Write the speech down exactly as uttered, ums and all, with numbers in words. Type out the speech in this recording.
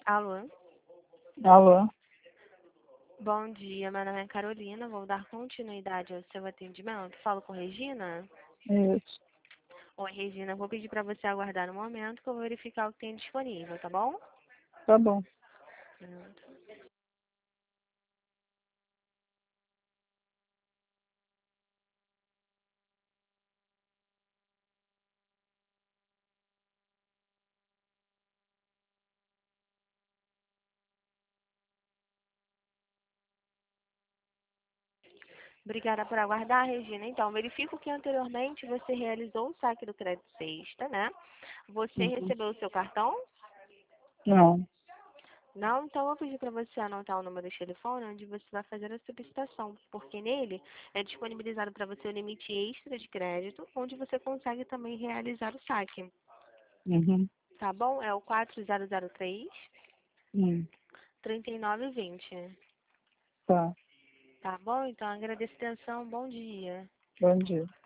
Alô? Alô? Bom dia, meu nome é Carolina, vou dar continuidade ao seu atendimento. Falo com Regina? Isso. Oi, Regina, vou pedir para você aguardar um momento que eu vou verificar o que tem disponível, tá bom? Tá bom. Pronto. Obrigada por aguardar, Regina. Então, verifico que anteriormente você realizou o saque do crédito sexta, né? Você Uhum. recebeu o seu cartão? Não. Não? Então, eu vou pedir para você anotar o número de telefone onde você vai fazer a solicitação, porque nele é disponibilizado para você o limite extra de crédito, onde você consegue também realizar o saque. Uhum. Tá bom? É o quatro zero zero três, Hum. trinta e nove vinte. Tá. Tá bom? Então, agradeço a atenção. Bom dia. Bom dia.